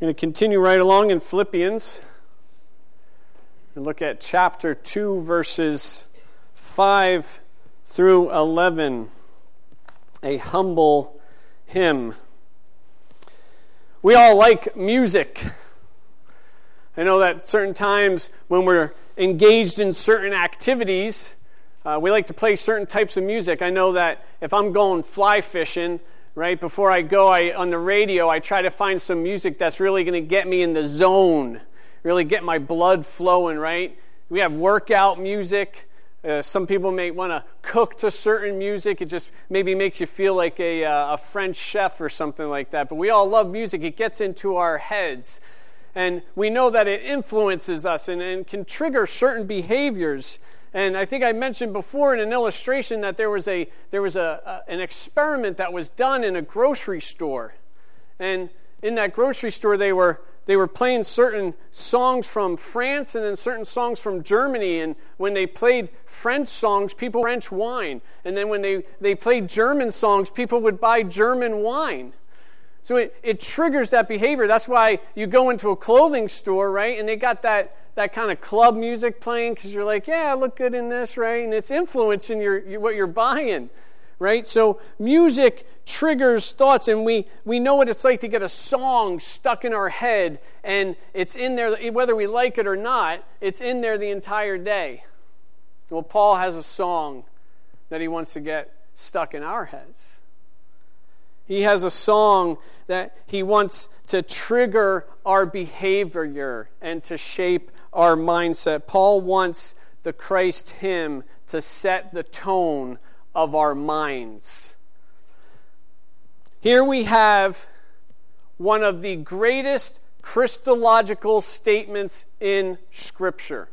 I'm going to continue right along in Philippians and look at chapter 2, verses 5 through 11. A humble hymn. We all like music. I know that certain times when we're engaged in certain activities, we like to play certain types of music. I know that if I'm going fly fishing, right, before I go, on the radio, I try to find some music that's really going to get me in the zone, really get my blood flowing, right? We have workout music. Some people may want to cook to certain music. It just maybe makes you feel like a French chef or something like that. But we all love music. It gets into our heads. And we know that it influences us and can trigger certain behaviors. And I think I mentioned before in an illustration that there was an experiment that was done in a grocery store. And in that grocery store, they were playing certain songs from France and then certain songs from Germany. And when they played French songs, people French wine. And then when they played German songs, people would buy German wine. So it triggers that behavior. That's why you go into a clothing store, right? And they got that kind of club music playing because you're like, yeah, I look good in this, right? And it's influencing what you're buying, right? So music triggers thoughts, and we know what it's like to get a song stuck in our head, and it's in there, whether we like it or not, it's in there the entire day. Well, Paul has a song that he wants to get stuck in our heads. He has a song that he wants to trigger our behavior and to shape our mindset. Paul wants the Christ hymn to set the tone of our minds. Here we have one of the greatest Christological statements in Scripture.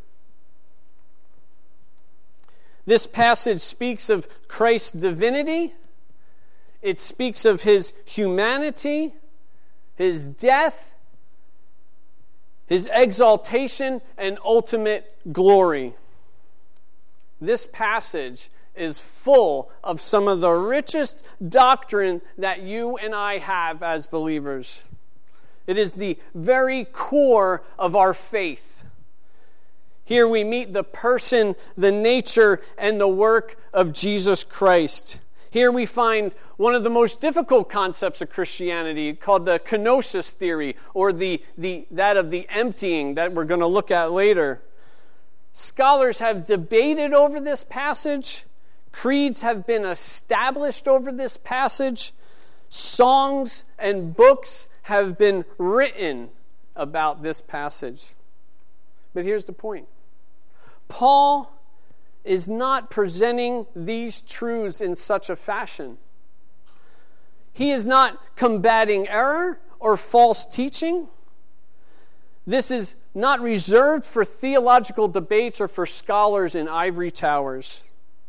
This passage speaks of Christ's divinity. It speaks of his humanity, his death, his exaltation, and ultimate glory. This passage is full of some of the richest doctrine that you and I have as believers. It is the very core of our faith. Here we meet the person, the nature, and the work of Jesus Christ. Here we find one of the most difficult concepts of Christianity called the kenosis theory, or that of the emptying that we're going to look at later. Scholars have debated over this passage. Creeds have been established over this passage. Songs and books have been written about this passage. But here's the point. Paul is not presenting these truths in such a fashion. He is not combating error or false teaching. This is not reserved for theological debates or for scholars in ivory towers.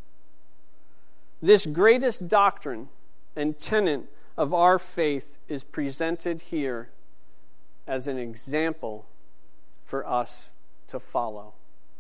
This greatest doctrine and tenet of our faith is presented here as an example for us to follow.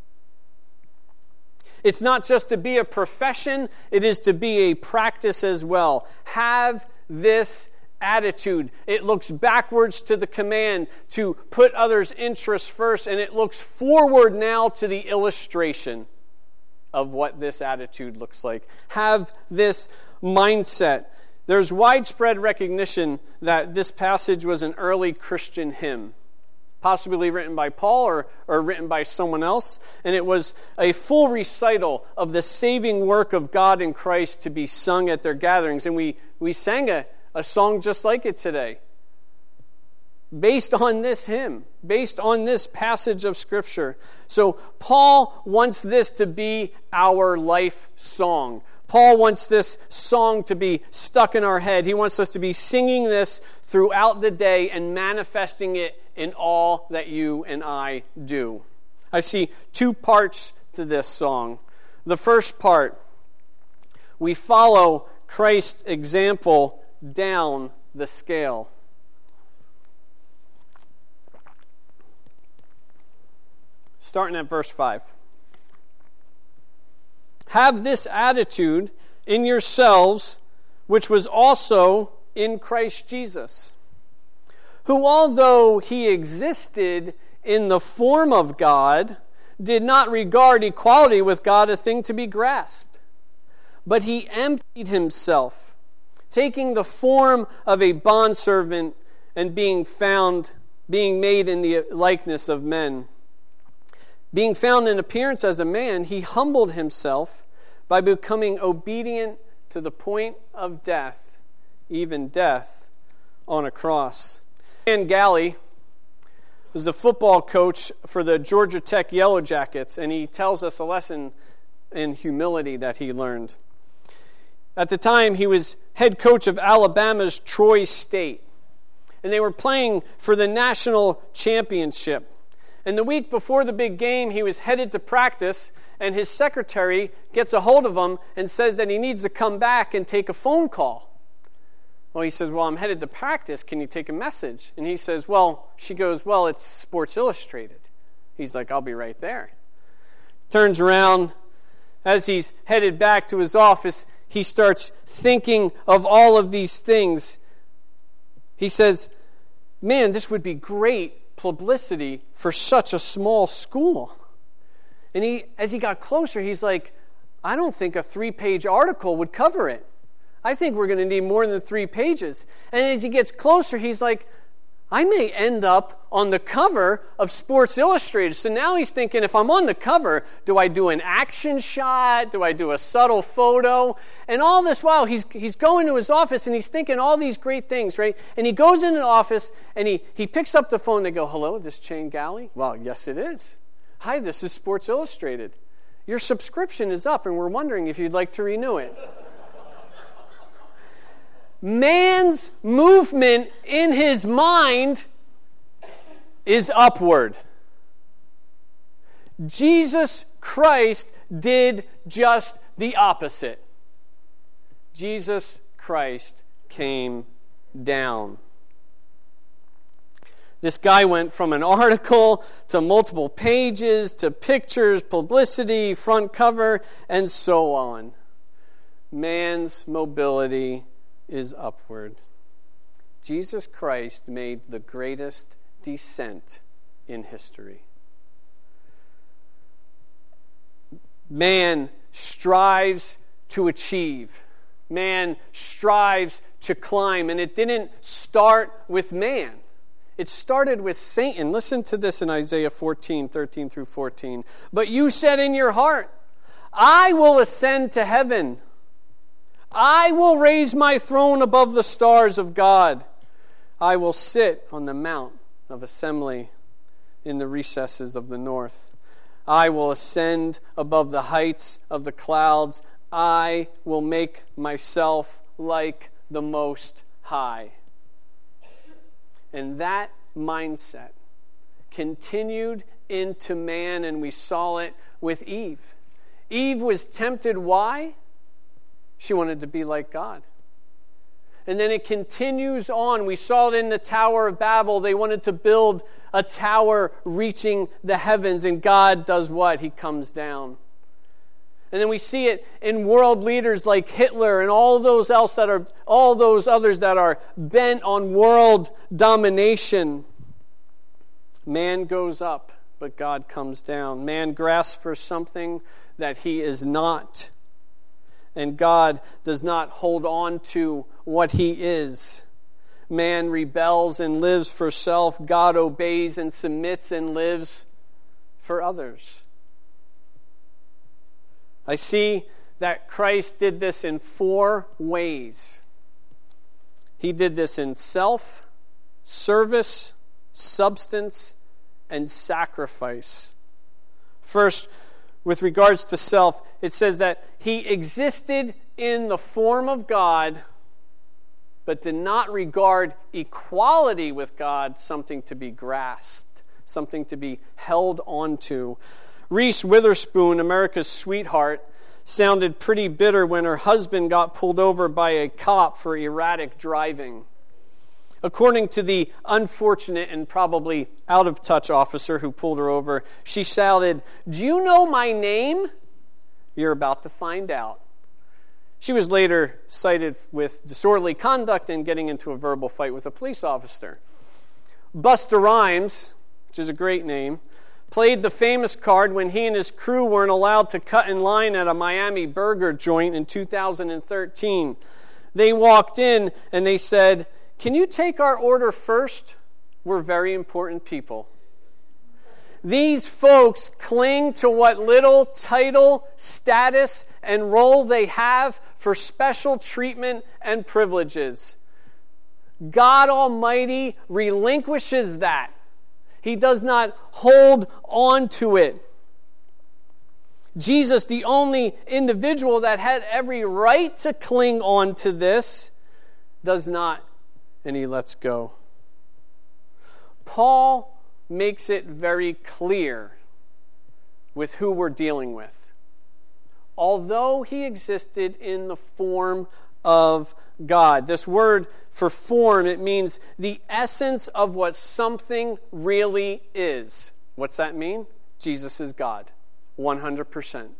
It's not just to be a profession, it is to be a practice as well. Have this attitude. It looks backwards to the command to put others' interests first, and it looks forward now to the illustration of what this attitude looks like. Have this mindset. There's widespread recognition that this passage was an early Christian hymn, possibly written by Paul or written by someone else. And it was a full recital of the saving work of God in Christ to be sung at their gatherings. And we sang a song just like it today, based on this hymn, based on this passage of Scripture. So Paul wants this to be our life song. Paul wants this song to be stuck in our head. He wants us to be singing this throughout the day and manifesting it in all that you and I do. I see two parts to this song. The first part, we follow Christ's example down the scale. Starting at verse 5. Have this attitude in yourselves, which was also in Christ Jesus, who, although he existed in the form of God, did not regard equality with God a thing to be grasped. But he emptied himself, taking the form of a bondservant and being made in the likeness of men. Being found in appearance as a man, he humbled himself by becoming obedient to the point of death, even death on a cross. Dan Galley was the football coach for the Georgia Tech Yellow Jackets, and he tells us a lesson in humility that he learned. At the time, he was head coach of Alabama's Troy State, and they were playing for the national championship. And the week before the big game, he was headed to practice, and his secretary gets a hold of him and says that he needs to come back and take a phone call. Well, he says, well, I'm headed to practice. Can you take a message? And he says, she goes, it's Sports Illustrated. He's like, I'll be right there. Turns around. As he's headed back to his office, he starts thinking of all of these things. He says, man, this would be great publicity for such a small school. And as he got closer, he's like, I don't think a 3-page article would cover it. I think we're going to need more than 3 pages. And as he gets closer, he's like, I may end up on the cover of Sports Illustrated. So now he's thinking, if I'm on the cover, do I do an action shot? Do I do a subtle photo? And all this while, he's going to his office and he's thinking all these great things, right? And he goes into the office and he picks up the phone. They go, hello, this Shane Galley? Well, yes, it is. Hi, this is Sports Illustrated. Your subscription is up and we're wondering if you'd like to renew it. Man's movement in his mind is upward. Jesus Christ did just the opposite. Jesus Christ came down. This guy went from an article to multiple pages to pictures, publicity, front cover, and so on. Man's mobility is upward. Jesus Christ made the greatest descent in history. Man strives to achieve. Man strives to climb. And it didn't start with man. It started with Satan. Listen to this in Isaiah 14:13 through 14. But you said in your heart, I will ascend to heaven. I will raise my throne above the stars of God. I will sit on the mount of assembly in the recesses of the north. I will ascend above the heights of the clouds. I will make myself like the Most High. And that mindset continued into man, and we saw it with Eve. Eve was tempted. Why? She wanted to be like God. And then it continues on. We saw it in the Tower of Babel. They wanted to build a tower reaching the heavens. And God does what? He comes down. And then we see it in world leaders like Hitler and all those others that are bent on world domination. Man goes up, but God comes down. Man grasps for something that he is not. And God does not hold on to what he is. Man rebels and lives for self. God obeys and submits and lives for others. I see that Christ did this in 4 ways. He did this in self, service, substance, and sacrifice. First, with regards to self, it says that he existed in the form of God, but did not regard equality with God something to be grasped, something to be held onto. Reese Witherspoon, America's sweetheart, sounded pretty bitter when her husband got pulled over by a cop for erratic driving. According to the unfortunate and probably out-of-touch officer who pulled her over, she shouted, "Do you know my name? You're about to find out." She was later cited with disorderly conduct and getting into a verbal fight with a police officer. Busta Rhymes, which is a great name, played the famous card when he and his crew weren't allowed to cut in line at a Miami burger joint in 2013. They walked in and they said, "Can you take our order first? We're very important people." These folks cling to what little title, status, and role they have for special treatment and privileges. God Almighty relinquishes that. He does not hold on to it. Jesus, the only individual that had every right to cling on to this, does not, and he lets go. Paul makes it very clear with who we're dealing with. Although he existed in the form of God. This word for form, it means the essence of what something really is. What's that mean? Jesus is God. 100%.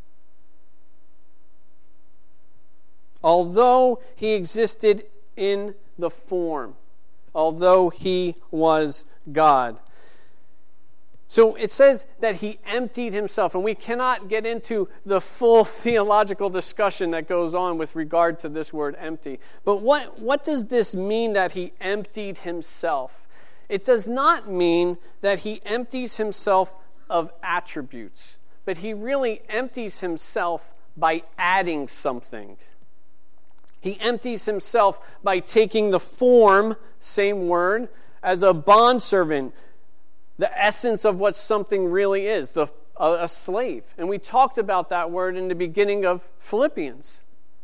Although he existed in the form, although he was God. So it says that he emptied himself, and we cannot get into the full theological discussion that goes on with regard to this word empty. But what does this mean that he emptied himself? It does not mean that he empties himself of attributes, but he really empties himself by adding something. He empties himself by taking the form, same word, as a bondservant, the essence of what something really is, a slave. And we talked about that word in the beginning of Philippians.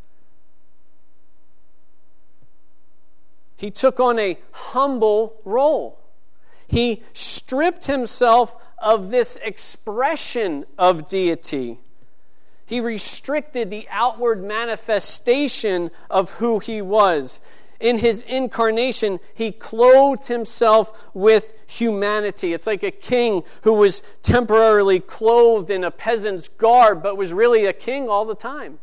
He took on a humble role. He stripped himself of this expression of deity. He restricted the outward manifestation of who he was. In his incarnation, he clothed himself with humanity. It's like a king who was temporarily clothed in a peasant's garb, but was really a king all the time.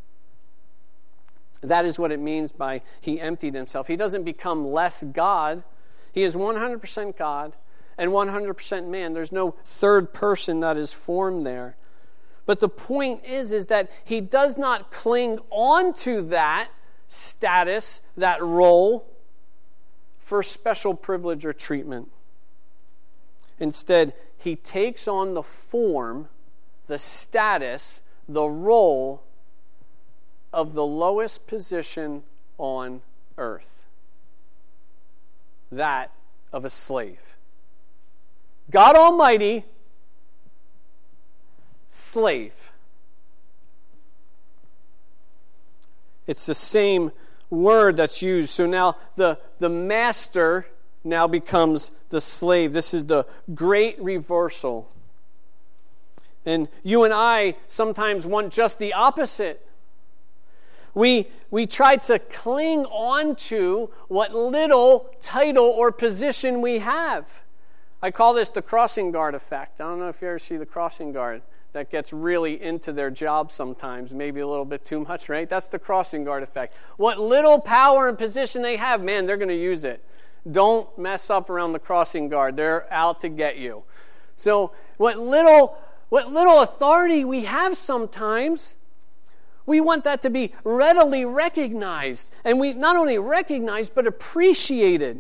That is what it means by he emptied himself. He doesn't become less God. He is 100% God and 100% man. There's no third person that is formed there. But the point is that he does not cling on to that status, that role, for special privilege or treatment. Instead, he takes on the form, the status, the role of the lowest position on earth. That of a slave. God Almighty, slave. It's the same word that's used. So now the master now becomes the slave. This is the great reversal. And you and I sometimes want just the opposite. We try to cling on to what little title or position we have. I call this the crossing guard effect. I don't know if you ever see the crossing guard that gets really into their job sometimes, maybe a little bit too much, right? That's the crossing guard effect. What little power and position they have, man, they're going to use it. Don't mess up around the crossing guard. They're out to get you. So what little authority we have sometimes, we want that to be readily recognized. And we not only recognized, but appreciated.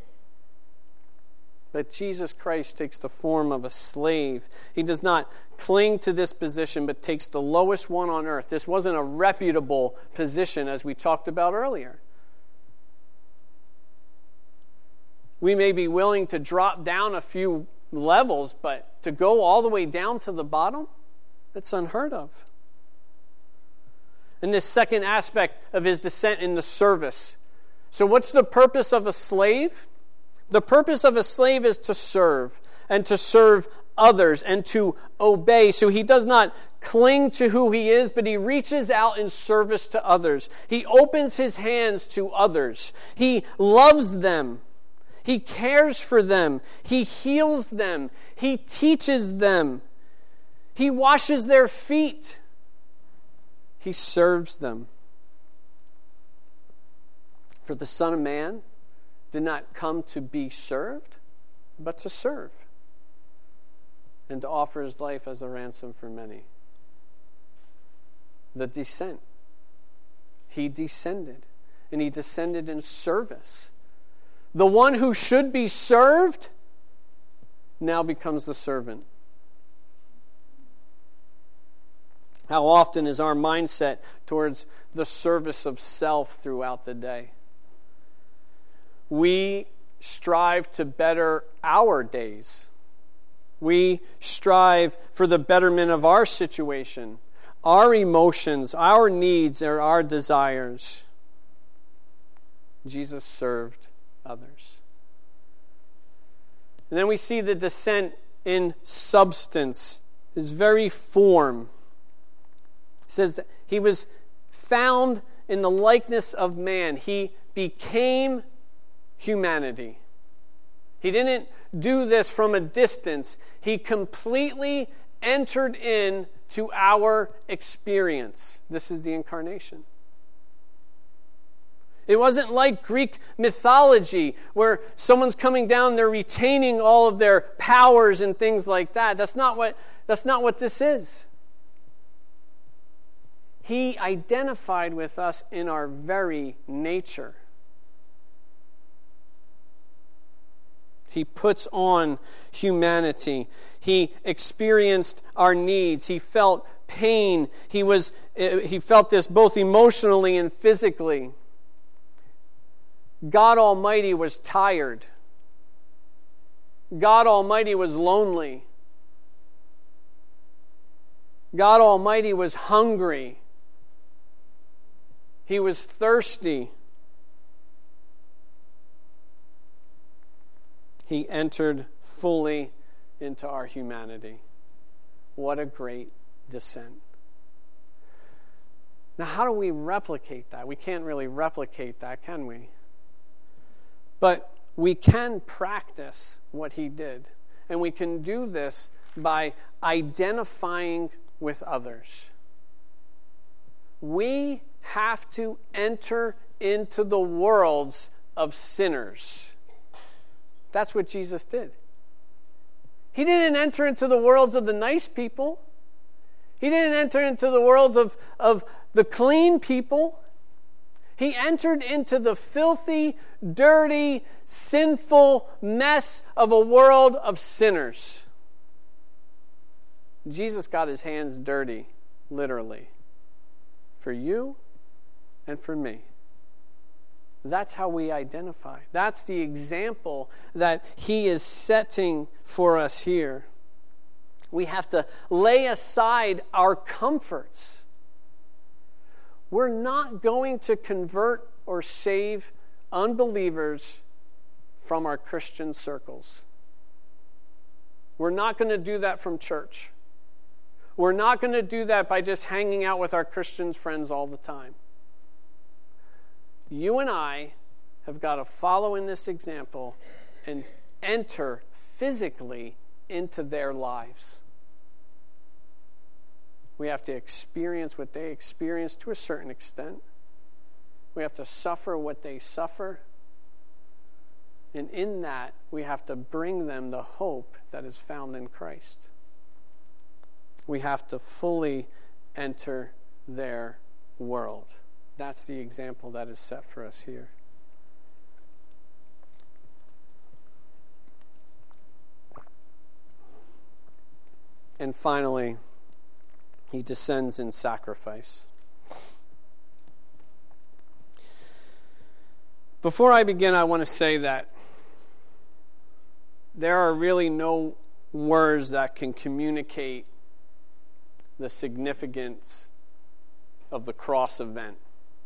But Jesus Christ takes the form of a slave. He does not cling to this position, but takes the lowest one on earth. This wasn't a reputable position, as we talked about earlier. We may be willing to drop down a few levels, but to go all the way down to the bottom, that's unheard of. And this second aspect of his descent in the service. So what's the purpose of a slave? The purpose of a slave is to serve, and to serve others, and to obey. So he does not cling to who he is, but he reaches out in service to others. He opens his hands to others. He loves them. He cares for them. He heals them. He teaches them. He washes their feet. He serves them. For the Son of Man did not come to be served, but to serve, and to offer his life as a ransom for many. The descent. He descended, and he descended in service. The one who should be served now becomes the servant. How often is our mindset towards the service of self throughout the day? We strive to better our days. We strive for the betterment of our situation, our emotions, our needs, or our desires. Jesus served others. And then we see the descent in substance, his very form. It says that he was found in the likeness of man. He became humanity. He didn't do this from a distance. He completely entered into our experience. This is the incarnation. It wasn't like Greek mythology where someone's coming down, they're retaining all of their powers and things like that. That's not what this is. He identified with us in our very nature. He puts on humanity. He experienced our needs. He felt pain. He felt this both emotionally and physically. God Almighty was tired. God Almighty was lonely. God Almighty was hungry. He was thirsty. He entered fully into our humanity. What a great descent. Now, how do we replicate that? We can't really replicate that, can we? But we can practice what he did. And we can do this by identifying with others. We have to enter into the worlds of sinners. That's what Jesus did. He didn't enter into the worlds of the nice people. He didn't enter into the worlds of the clean people. He entered into the filthy, dirty, sinful mess of a world of sinners. Jesus got his hands dirty, literally, for you and for me. That's how we identify. That's the example that he is setting for us here. We have to lay aside our comforts. We're not going to convert or save unbelievers from our Christian circles. We're not going to do that from church. We're not going to do that by just hanging out with our Christian friends all the time. You and I have got to follow in this example and enter physically into their lives. We have to experience what they experience to a certain extent. We have to suffer what they suffer. And in that, we have to bring them the hope that is found in Christ. We have to fully enter their world. That's the example that is set for us here. And finally, he descends in sacrifice. Before I begin, I want to say that there are really no words that can communicate the significance of the cross event.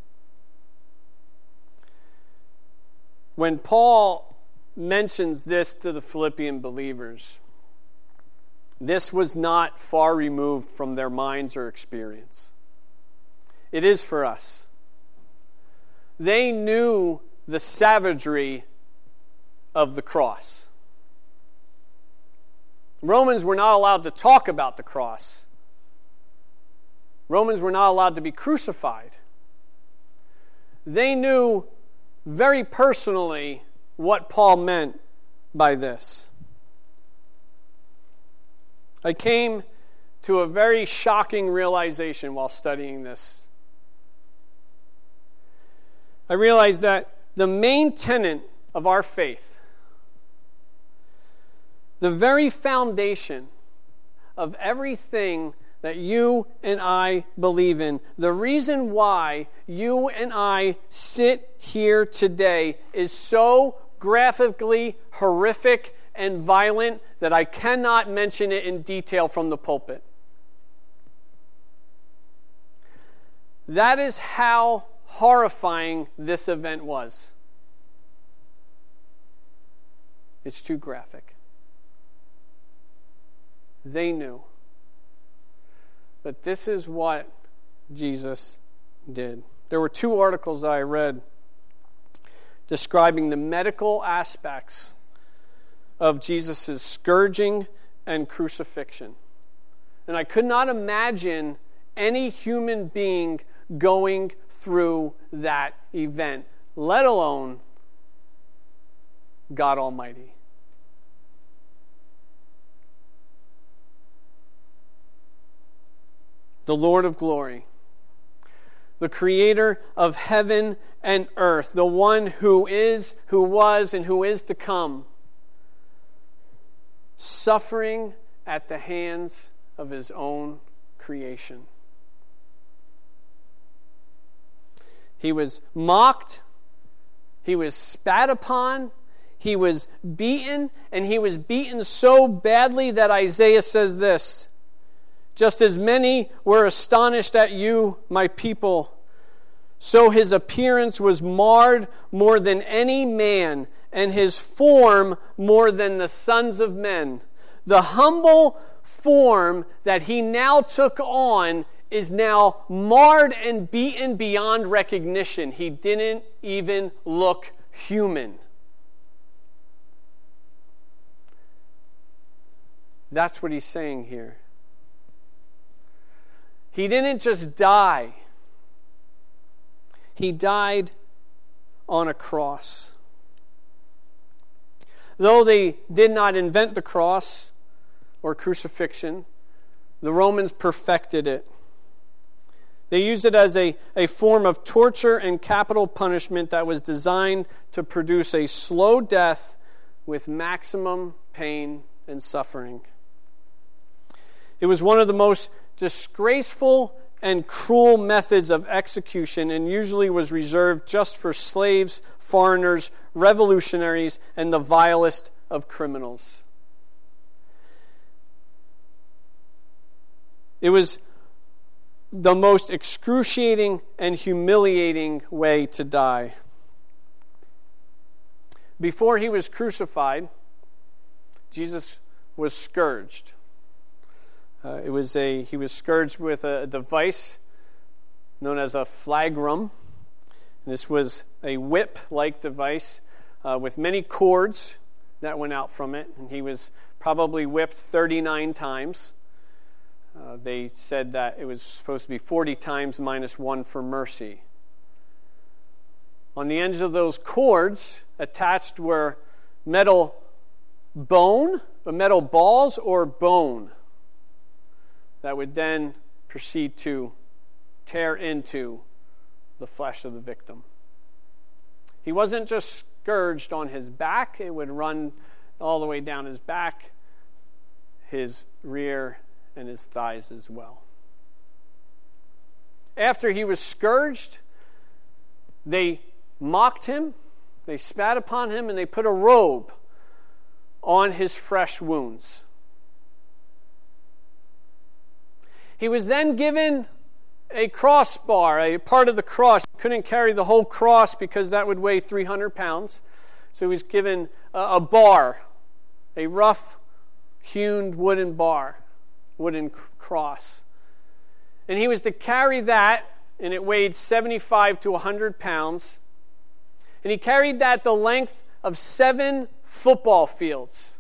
When Paul mentions this to the Philippian believers, this was not far removed from their minds or experience. It is for us. They knew the savagery of the cross. Romans were not allowed to talk about the cross. Romans were not allowed to be crucified. They knew very personally what Paul meant by this. I came to a very shocking realization while studying this. I realized that the main tenet of our faith, the very foundation of everything that you and I believe in, the reason why you and I sit here today is so graphically horrific and violent that I cannot mention it in detail from the pulpit. That is how horrifying this event was. It's too graphic. They knew. But this is what Jesus did. There were 2 articles that I read describing the medical aspects of Jesus' scourging and crucifixion. And I could not imagine any human being going through that event, let alone God Almighty. The Lord of glory, the creator of heaven and earth, the one who is, who was, and who is to come, suffering at the hands of his own creation. He was mocked, he was spat upon, he was beaten, and he was beaten so badly that Isaiah says this: just as many were astonished at you, my people, so his appearance was marred more than any man, and his form more than the sons of men. The humble form that he now took on is now marred and beaten beyond recognition. He didn't even look human. That's what he's saying here. He didn't just die. He died on a cross. Though they did not invent the cross or crucifixion, the Romans perfected it. They used it as a form of torture and capital punishment that was designed to produce a slow death with maximum pain and suffering. It was one of the most disgraceful and cruel methods of execution, and usually was reserved just for slaves, foreigners, revolutionaries, and the vilest of criminals. It was the most excruciating and humiliating way to die. Before he was crucified, Jesus was scourged. He was scourged with a device known as a flagrum. This was a whip-like device with many cords that went out from it, and he was probably whipped 39 times. They said that it was supposed to be 40 times minus 1 for mercy. On the ends of those cords attached were metal balls or bone that would then proceed to tear into the flesh of the victim. He wasn't just scourged on his back. It would run all the way down his back, his rear, and his thighs as well. After he was scourged, they mocked him, they spat upon him, and they put a robe on his fresh wounds. He was then given a crossbar, a part of the cross. He couldn't carry the whole cross because that would weigh 300 pounds. So he was given a bar, a rough-hewn wooden bar, wooden cross. And he was to carry that, and it weighed 75 to 100 pounds. And he carried that the length of 7 football fields.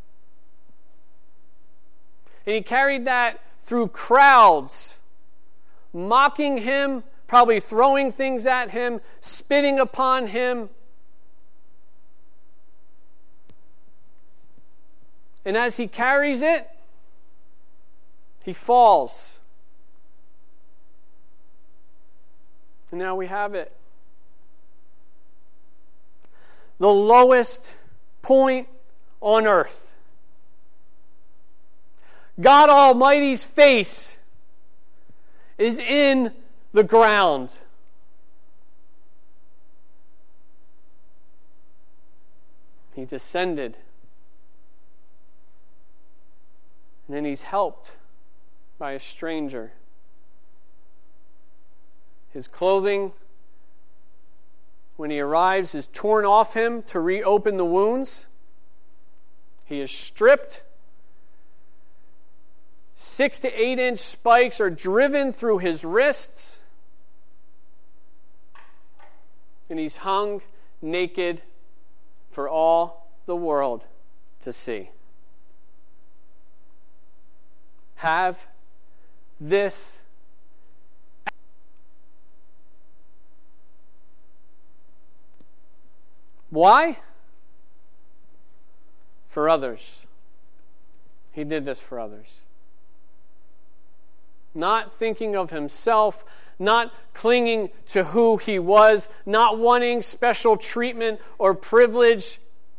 And he carried that through crowds, mocking him, probably throwing things at him, spitting upon him. And as he carries it, he falls. And now we have it. The lowest point on earth. God Almighty's face is in the ground. He descended. And then he's helped by a stranger. His clothing, when he arrives, is torn off him to reopen the wounds. He is stripped. 6 to 8 inch spikes are driven through his wrists. And he's hung naked for all the world to see. Have this Why? For others. He did this for others. Not thinking of himself, not clinging to who he was, not wanting special treatment or privilege.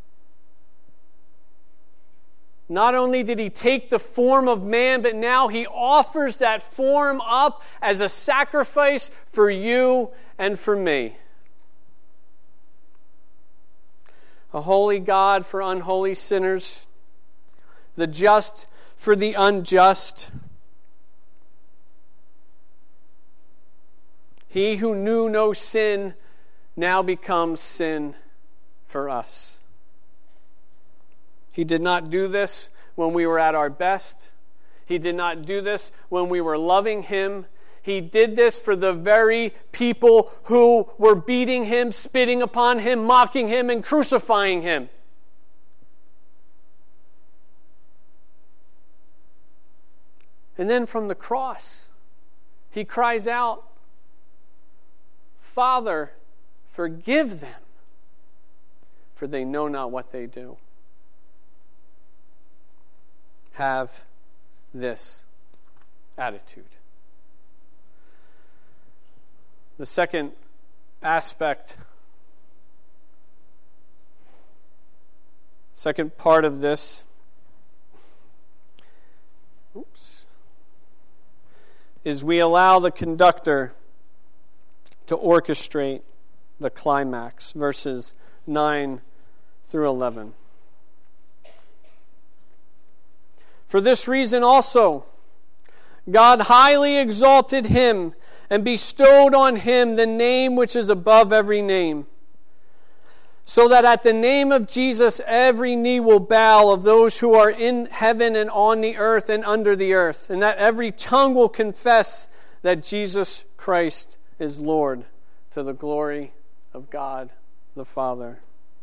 Not only did he take the form of man, but now he offers that form up as a sacrifice for you and for me. A holy God for unholy sinners, the just for the unjust. He who knew no sin now becomes sin for us. He did not do this when we were at our best. He did not do this when we were loving him. He did this for the very people who were beating him, spitting upon him, mocking him, and crucifying him. And then from the cross, he cries out, "Father, forgive them, for they know not what they do." Have this attitude. The second aspect, second part of this, is we allow the conductor to orchestrate the climax, verses 9 through 11. For this reason also, God highly exalted him and bestowed on him the name which is above every name, so that at the name of Jesus every knee will bow, of those who are in heaven and on the earth and under the earth, and that every tongue will confess that Jesus Christ is Lord, to the glory of God the Father.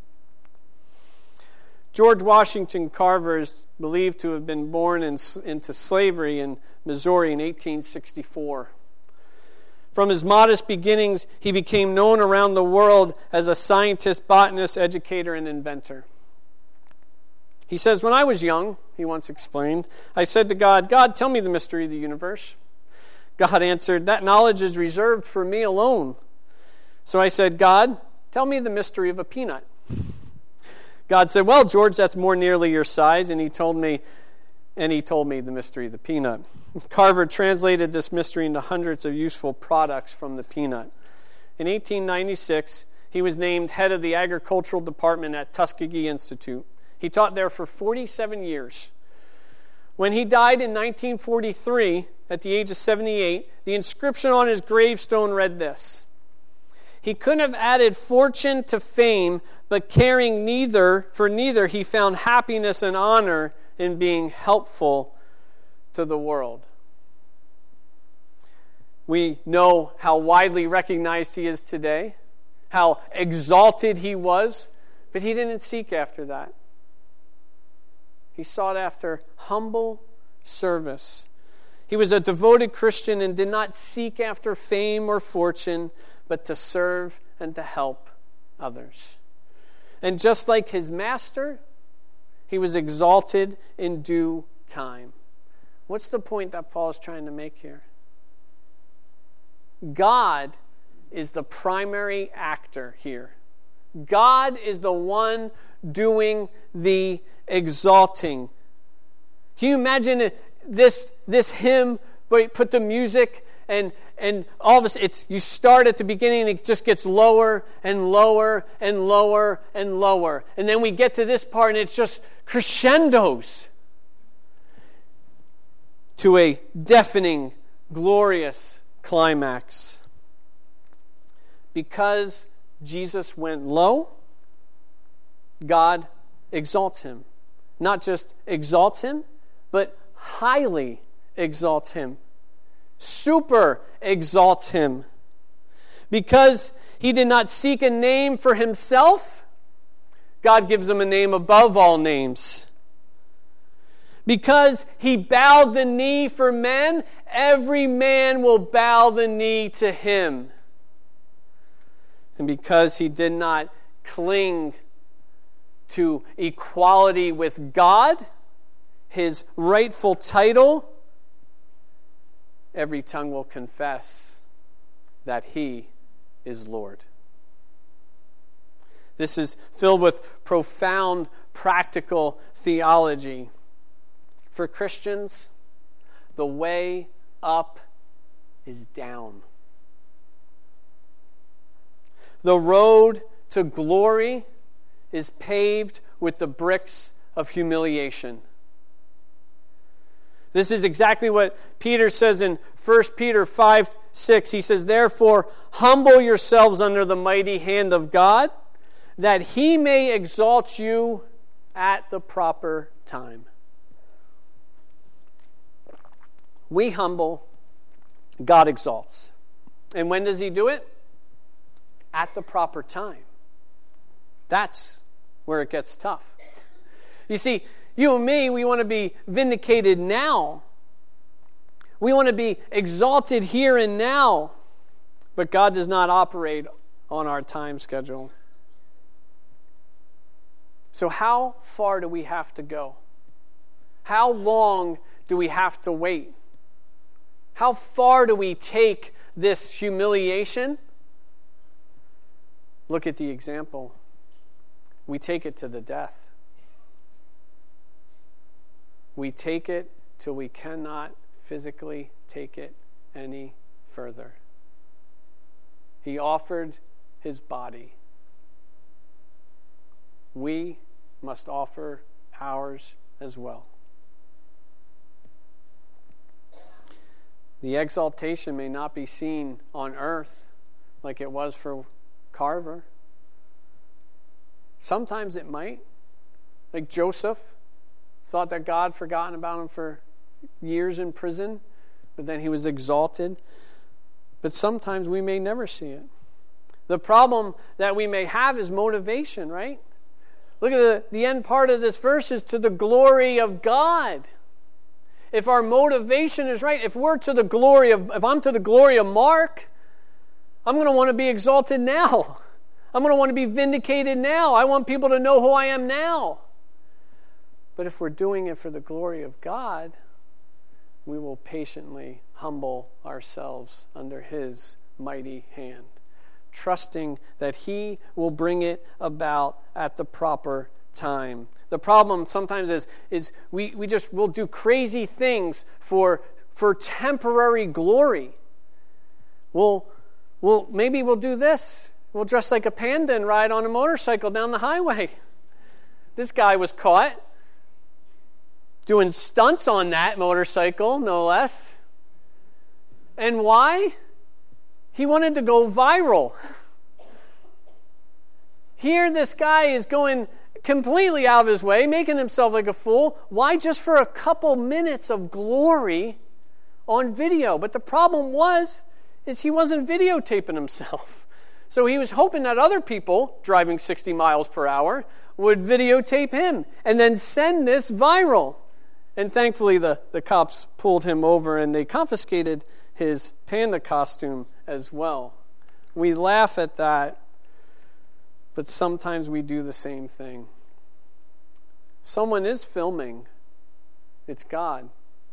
George Washington Carver is believed to have been born into slavery in Missouri in 1864. From his modest beginnings, he became known around the world as a scientist, botanist, educator, and inventor. He says, "When I was young," he once explained, "I said to God, 'God, tell me the mystery of the universe.' God answered, 'That knowledge is reserved for me alone.' So I said, 'God, tell me the mystery of a peanut.' God said, 'Well, George, that's more nearly your size.' And he told me the mystery of the peanut. Carver translated this mystery into hundreds of useful products from the peanut. In 1896, he was named head of the agricultural department at Tuskegee Institute. He taught there for 47 years. When he died in 1943, at the age of 78, the inscription on his gravestone read this: "He couldn't have added fortune to fame, but caring for neither he found happiness and honor in being helpful to the world." We know how widely recognized he is today, how exalted he was, but he didn't seek after that. He sought after humble service. He was a devoted Christian and did not seek after fame or fortune, but to serve and to help others. And just like his master, He was exalted in due time. What's the point that Paul is trying to make here? God is the primary actor here. God is the one doing the exalting. Can you imagine this hymn where you put the music and all of us, you start at the beginning and it just gets lower and lower and lower and lower. And then we get to this part and it just crescendos to a deafening, glorious climax. Because Jesus went low, God exalts him. Not just exalts him, but highly exalts him. Super exalts him. Because he did not seek a name for himself, God gives him a name above all names. Because he bowed the knee for men, every man will bow the knee to him. And because he did not cling to equality with God, his rightful title, every tongue will confess that he is Lord. This is filled with profound practical theology. For Christians, the way up is down. The road to glory is paved with the bricks of humiliation. This is exactly what Peter says in 1 Peter 5:6. He says, "Therefore, humble yourselves under the mighty hand of God, that he may exalt you at the proper time." We humble, God exalts. And when does he do it? At the proper time. That's where it gets tough. You see, you and me, we want to be vindicated now. We want to be exalted here and now. But God does not operate on our time schedule. So how far do we have to go? How long do we have to wait? How far do we take this humiliation? Look at the example. We take it to the death. We take it till we cannot physically take it any further. He offered his body. We must offer ours as well. The exaltation may not be seen on earth like it was for Carver. Sometimes it might. Like Joseph thought that God had forgotten about him for years in prison, but then he was exalted. But sometimes we may never see it. The problem that we may have is motivation, right? Look at the end part of this verse is to the glory of God. If our motivation is right, if I'm to the glory of Mark, I'm going to want to be exalted now. I'm going to want to be vindicated now. I want people to know who I am now. But if we're doing it for the glory of God, we will patiently humble ourselves under his mighty hand, trusting that he will bring it about at the proper time. The problem sometimes is we'll do crazy things for temporary glory. Maybe we'll do this. We'll dress like a panda and ride on a motorcycle down the highway. This guy was caught doing stunts on that motorcycle, no less. And why? He wanted to go viral. Here this guy is going completely out of his way, making himself like a fool. Why? Just for a couple minutes of glory on video. But the problem is he wasn't videotaping himself. So he was hoping that other people driving 60 miles per hour would videotape him and then send this viral. And thankfully the cops pulled him over and they confiscated his panda costume as well. We laugh at that, but sometimes we do the same thing. Someone is filming. It's God.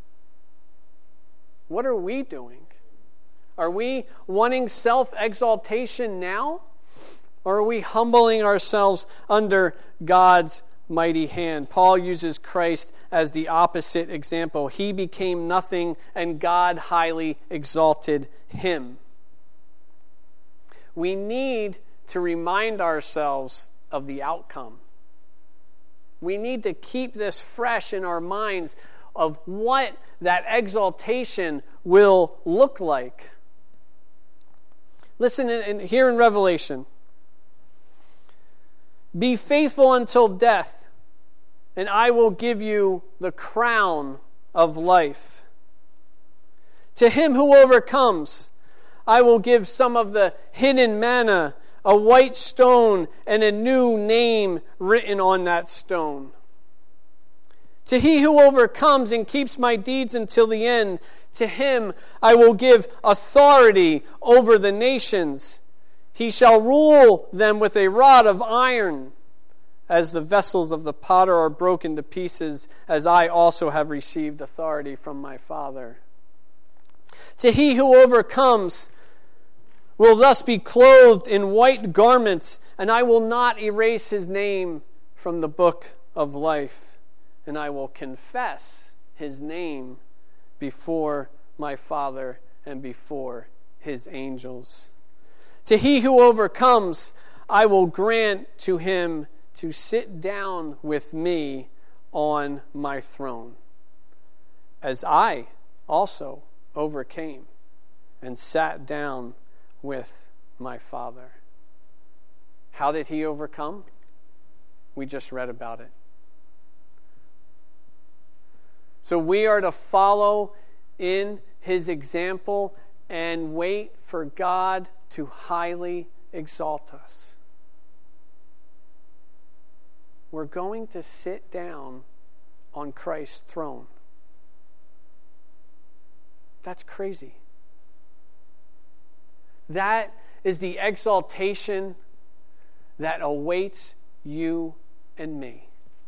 What are we doing? Are we wanting self-exaltation now? Or are we humbling ourselves under God's mighty hand? Paul uses Christ as the opposite example. He became nothing, and God highly exalted him. We need to remind ourselves of the outcome. We need to keep this fresh in our minds of what that exaltation will look like. Listen here in Revelation. Be faithful until death, and I will give you the crown of life. To him who overcomes, I will give some of the hidden manna, a white stone, and a new name written on that stone. To he who overcomes and keeps my deeds until the end, to him I will give authority over the nations. He shall rule them with a rod of iron, as the vessels of the potter are broken to pieces, as I also have received authority from my Father. To he who overcomes will thus be clothed in white garments, and I will not erase his name from the book of life, and I will confess his name before my Father and before his angels. To he who overcomes, I will grant to him to sit down with me on my throne, as I also overcame and sat down with my Father. How did he overcome? We just read about it. So we are to follow in his example and wait for God to highly exalt us. We're going to sit down on Christ's throne. That's crazy. That is the exaltation that awaits you and me.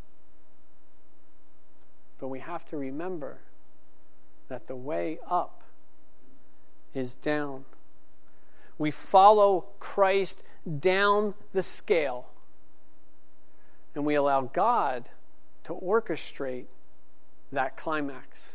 But we have to remember that the way up is down. We follow Christ down the scale, and we allow God to orchestrate that climax.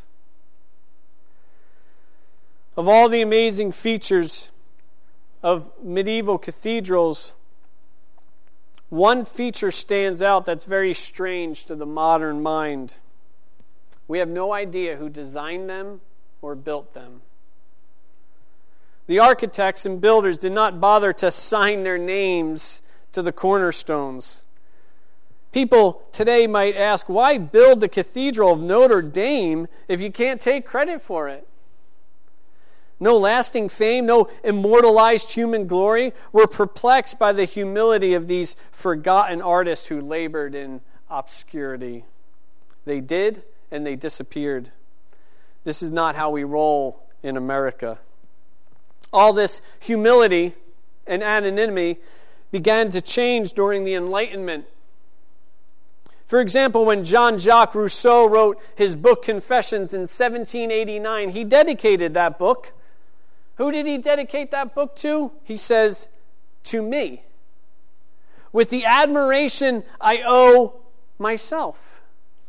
Of all the amazing features of medieval cathedrals, one feature stands out that's very strange to the modern mind. We have no idea who designed them or built them. The architects and builders did not bother to sign their names to the cornerstones. People today might ask, why build the Cathedral of Notre Dame if you can't take credit for it? No lasting fame, no immortalized human glory. We're perplexed by the humility of these forgotten artists who labored in obscurity. They did, and they disappeared. This is not how we roll in America. All this humility and anonymity began to change during the Enlightenment. For example, when Jean-Jacques Rousseau wrote his book Confessions in 1789, he dedicated that book. Who did he dedicate that book to? He says, to me. With the admiration I owe myself.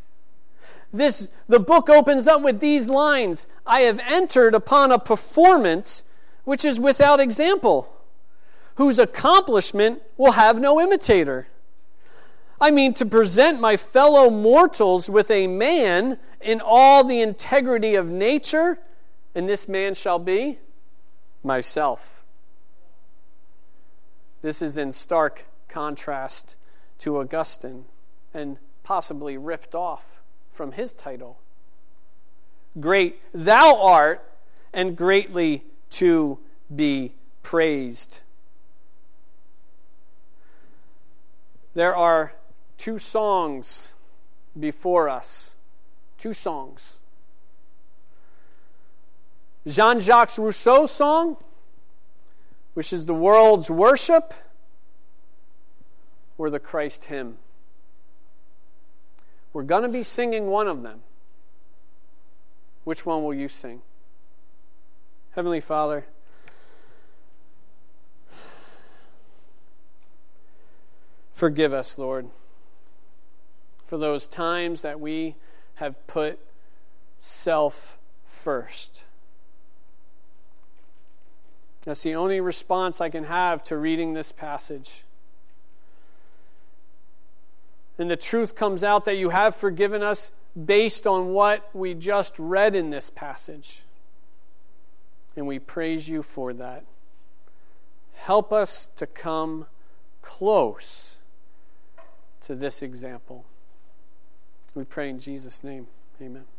The book opens up with these lines: I have entered upon a performance which is without example, whose accomplishment will have no imitator. I mean, to present my fellow mortals with a man in all the integrity of nature, and this man shall be myself. This is in stark contrast to Augustine, and possibly ripped off from his title. Great thou art, and greatly to be praised. There are two songs before us. Two songs. Jean-Jacques Rousseau's song, which is the world's worship, or the Christ hymn, We're going to be singing one of them. Which one will you sing? Heavenly Father, forgive us, Lord, for those times that we have put self first. That's the only response I can have to reading this passage. And the truth comes out that you have forgiven us based on what we just read in this passage. And we praise you for that. Help us to come close to this example. We pray in Jesus' name. Amen.